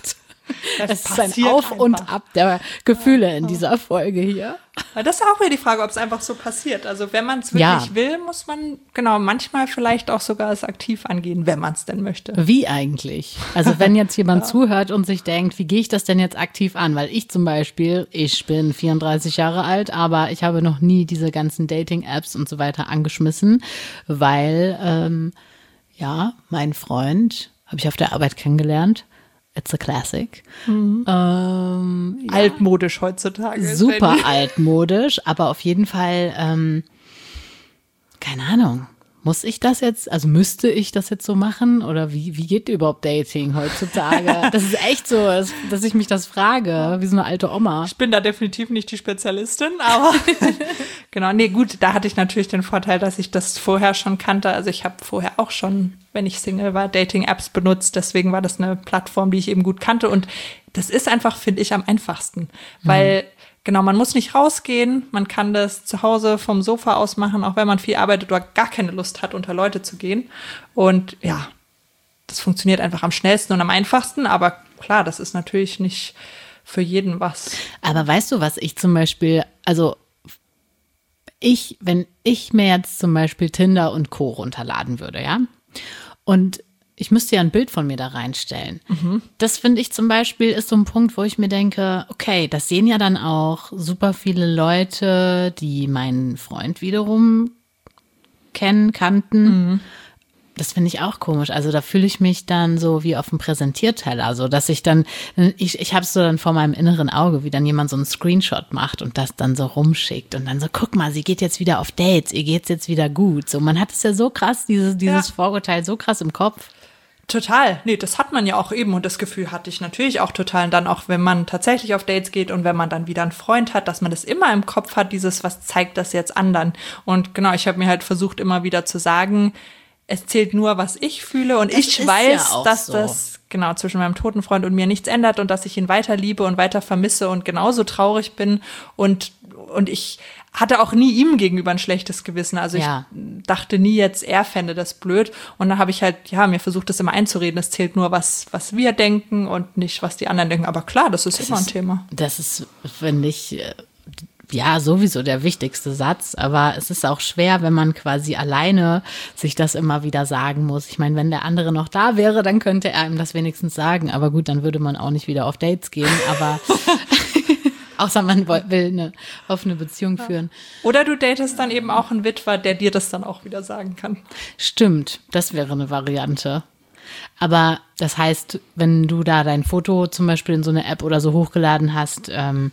Das, das ist ein Auf einfach. Und Ab der Gefühle in dieser Folge hier. Das ist auch wieder die Frage, ob es einfach so passiert. Also wenn man es wirklich ja. will, muss man genau manchmal vielleicht auch sogar es aktiv angehen, wenn man es denn möchte. Wie eigentlich? Also wenn jetzt jemand ja. zuhört und sich denkt, wie gehe ich das denn jetzt aktiv an? Weil ich zum Beispiel, ich bin vierunddreißig Jahre alt, aber ich habe noch nie diese ganzen Dating-Apps und so weiter angeschmissen, weil ähm, ja, mein Freund habe ich auf der Arbeit kennengelernt. It's a classic. Mhm. Ähm, ja. Altmodisch heutzutage. Super altmodisch, aber auf jeden Fall, ähm, keine Ahnung, muss ich das jetzt, also müsste ich das jetzt so machen? Oder wie, wie geht überhaupt Dating heutzutage? Das ist echt so, dass, dass ich mich das frage, wie so eine alte Oma. Ich bin da definitiv nicht die Spezialistin, aber genau, nee, gut, da hatte ich natürlich den Vorteil, dass ich das vorher schon kannte. Also ich habe vorher auch schon, wenn ich Single war, Dating-Apps benutzt. Deswegen war das eine Plattform, die ich eben gut kannte. Und das ist einfach, finde ich, am einfachsten. Weil, mhm. genau, man muss nicht rausgehen. Man kann das zu Hause vom Sofa aus machen, auch wenn man viel arbeitet oder gar keine Lust hat, unter Leute zu gehen. Und ja, das funktioniert einfach am schnellsten und am einfachsten. Aber klar, das ist natürlich nicht für jeden was. Aber weißt du, was ich zum Beispiel, also ich, wenn ich mir jetzt zum Beispiel Tinder und Co. runterladen würde, ja, und ich müsste ja ein Bild von mir da reinstellen. Mhm. Das finde ich zum Beispiel ist so ein Punkt, wo ich mir denke, okay, das sehen ja dann auch super viele Leute, die meinen Freund wiederum kennen, kannten. Mhm. Das finde ich auch komisch. Also da fühle ich mich dann so wie auf dem Präsentierteller, so dass ich dann, ich, ich habe es so dann vor meinem inneren Auge, wie dann jemand so einen Screenshot macht und das dann so rumschickt und dann so, guck mal, sie geht jetzt wieder auf Dates, ihr geht's jetzt wieder gut. So, man hat es ja so krass, dieses, dieses ja. Vorurteil so krass im Kopf. Total. Nee, das hat man ja auch eben und das Gefühl hatte ich natürlich auch total. Und dann auch, wenn man tatsächlich auf Dates geht und wenn man dann wieder einen Freund hat, dass man das immer im Kopf hat, dieses, was zeigt das jetzt anderen? Und genau, ich habe mir halt versucht, immer wieder zu sagen, es zählt nur, was ich fühle und das ich weiß, ja dass so. das genau zwischen meinem toten Freund und mir nichts ändert und dass ich ihn weiter liebe und weiter vermisse und genauso traurig bin und, und ich hatte auch nie ihm gegenüber ein schlechtes Gewissen. Also ja. ich dachte nie jetzt, er fände das blöd. Und dann habe ich halt, ja, mir versucht, das immer einzureden. Es zählt nur, was, was wir denken und nicht, was die anderen denken. Aber klar, das ist das immer ist, ein Thema. Das ist, finde ich, ja, sowieso der wichtigste Satz. Aber es ist auch schwer, wenn man quasi alleine sich das immer wieder sagen muss. Ich meine, wenn der andere noch da wäre, dann könnte er ihm das wenigstens sagen. Aber gut, dann würde man auch nicht wieder auf Dates gehen. Aber außer man will eine offene Beziehung führen. Oder du datest dann eben auch einen Witwer, der dir das dann auch wieder sagen kann. Stimmt, das wäre eine Variante. Aber das heißt, wenn du da dein Foto zum Beispiel in so eine App oder so hochgeladen hast, ähm,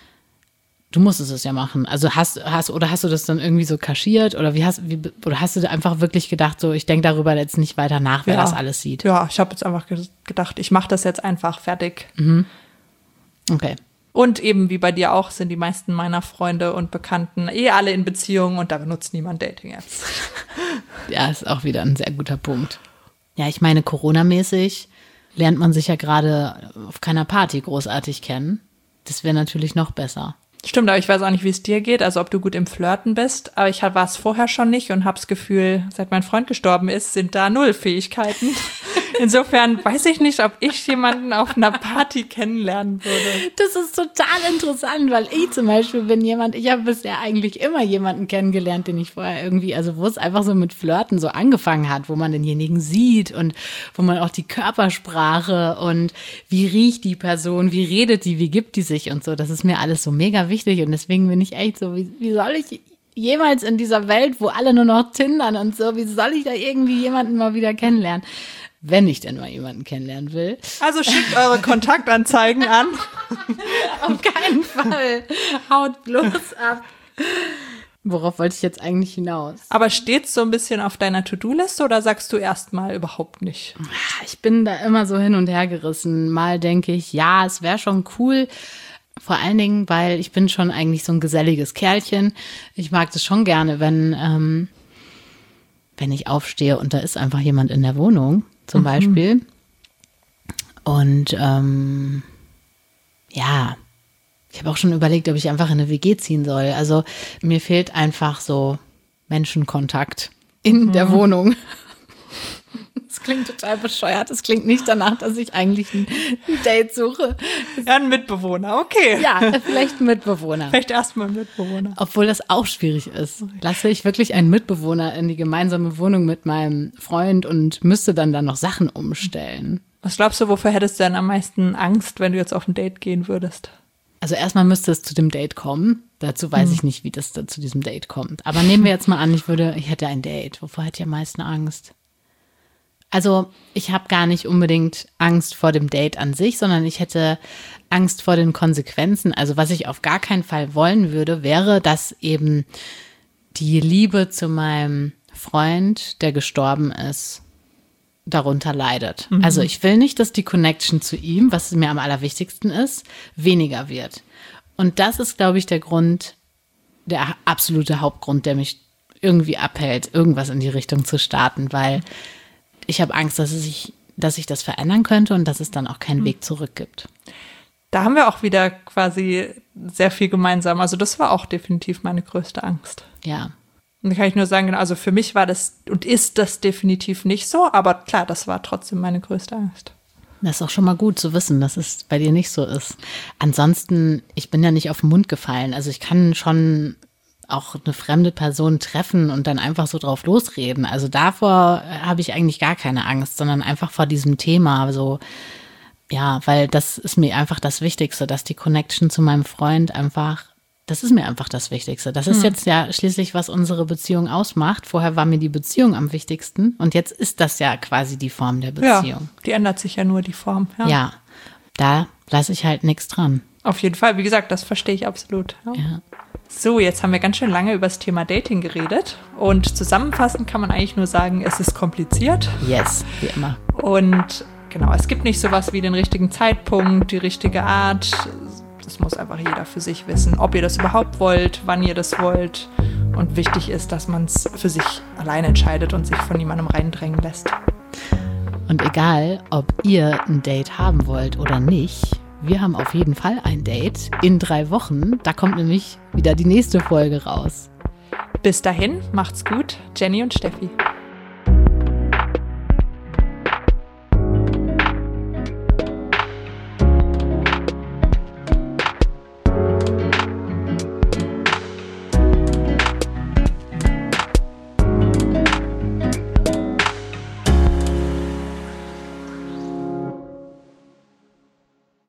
du musstest es ja machen. Also hast, hast oder hast du das dann irgendwie so kaschiert oder wie hast, wie, oder hast du einfach wirklich gedacht, so ich denke darüber jetzt nicht weiter nach, wer ja. das alles sieht? Ja, ich habe jetzt einfach gedacht, ich mache das jetzt einfach fertig. Mhm. Okay. Und eben wie bei dir auch sind die meisten meiner Freunde und Bekannten eh alle in Beziehungen und da benutzt niemand Dating-Apps. Ja, ist auch wieder ein sehr guter Punkt. Ja, ich meine, Corona-mäßig lernt man sich ja gerade auf keiner Party großartig kennen. Das wäre natürlich noch besser. Stimmt, aber ich weiß auch nicht, wie es dir geht, also ob du gut im Flirten bist. Aber ich war es vorher schon nicht und habe das Gefühl, seit mein Freund gestorben ist, sind da null Fähigkeiten. Insofern weiß ich nicht, ob ich jemanden auf einer Party kennenlernen würde. Das ist total interessant, weil ich zum Beispiel bin jemand, ich habe bisher eigentlich immer jemanden kennengelernt, den ich vorher irgendwie, also wo es einfach so mit Flirten so angefangen hat, wo man denjenigen sieht und wo man auch die Körpersprache und wie riecht die Person, wie redet die, wie gibt die sich und so, das ist mir alles so mega wichtig und deswegen bin ich echt so, wie, wie soll ich jemals in dieser Welt, wo alle nur noch tindern und so, wie soll ich da irgendwie jemanden mal wieder kennenlernen? Wenn ich denn mal jemanden kennenlernen will. Also schickt eure Kontaktanzeigen an. Auf keinen Fall. Haut bloß ab. Worauf wollte ich jetzt eigentlich hinaus? Aber steht's so ein bisschen auf deiner To-Do-Liste oder sagst du erstmal überhaupt nicht? Ich bin da immer so hin und her gerissen. Mal denke ich, ja, es wäre schon cool. Vor allen Dingen, weil ich bin schon eigentlich so ein geselliges Kerlchen. Ich mag das schon gerne, wenn, ähm, wenn ich aufstehe und da ist einfach jemand in der Wohnung. Zum Beispiel. Mhm. Und ähm, ja, ich habe auch schon überlegt, ob ich einfach in eine W G ziehen soll. Also mir fehlt einfach so Menschenkontakt in mhm. der Wohnung. Das Das klingt total bescheuert. Das klingt nicht danach, dass ich eigentlich ein Date suche. Ja, ein Mitbewohner, okay. Ja, vielleicht ein Mitbewohner. Vielleicht erstmal ein Mitbewohner. Obwohl das auch schwierig ist. Lasse ich wirklich einen Mitbewohner in die gemeinsame Wohnung mit meinem Freund und müsste dann da noch Sachen umstellen. Was glaubst du, wofür hättest du denn am meisten Angst, wenn du jetzt auf ein Date gehen würdest? Also erstmal müsste es zu dem Date kommen. Dazu weiß hm. ich nicht, wie das da zu diesem Date kommt. Aber nehmen wir jetzt mal an, ich würde, ich hätte ein Date. Wovor hätte ich am meisten Angst? Also ich habe gar nicht unbedingt Angst vor dem Date an sich, sondern ich hätte Angst vor den Konsequenzen. Also was ich auf gar keinen Fall wollen würde, wäre, dass eben die Liebe zu meinem Freund, der gestorben ist, darunter leidet. Mhm. Also ich will nicht, dass die Connection zu ihm, was mir am allerwichtigsten ist, weniger wird. Und das ist, glaube ich, der Grund, der absolute Hauptgrund, der mich irgendwie abhält, irgendwas in die Richtung zu starten, weil ich habe Angst, dass es sich, dass sich das verändern könnte und dass es dann auch keinen Weg zurück gibt. Da haben wir auch wieder quasi sehr viel gemeinsam. Also das war auch definitiv meine größte Angst. Ja. Und da kann ich nur sagen, also für mich war das und ist das definitiv nicht so, aber klar, das war trotzdem meine größte Angst. Das ist auch schon mal gut zu wissen, dass es bei dir nicht so ist. Ansonsten, ich bin ja nicht auf den Mund gefallen. Also ich kann schon auch eine fremde Person treffen und dann einfach so drauf losreden. Also davor habe ich eigentlich gar keine Angst, sondern einfach vor diesem Thema. So, ja, weil das ist mir einfach das Wichtigste, dass die Connection zu meinem Freund einfach, das ist mir einfach das Wichtigste. Das ist hm. jetzt ja schließlich, was unsere Beziehung ausmacht. Vorher war mir die Beziehung am wichtigsten und jetzt ist das ja quasi die Form der Beziehung. Ja, die ändert sich ja nur, die Form. Ja, ja, da lasse ich halt nichts dran. Auf jeden Fall, wie gesagt, das verstehe ich absolut. Ja. Ja. So, jetzt haben wir ganz schön lange über das Thema Dating geredet und zusammenfassend kann man eigentlich nur sagen, es ist kompliziert. Yes, wie immer. Und genau, es gibt nicht sowas wie den richtigen Zeitpunkt, die richtige Art. Das muss einfach jeder für sich wissen, ob ihr das überhaupt wollt, wann ihr das wollt. Und wichtig ist, dass man es für sich alleine entscheidet und sich von niemandem reindrängen lässt. Und egal, ob ihr ein Date haben wollt oder nicht, wir haben auf jeden Fall ein Date in drei Wochen. Da kommt nämlich wieder die nächste Folge raus. Bis dahin, macht's gut, Jenny und Steffi.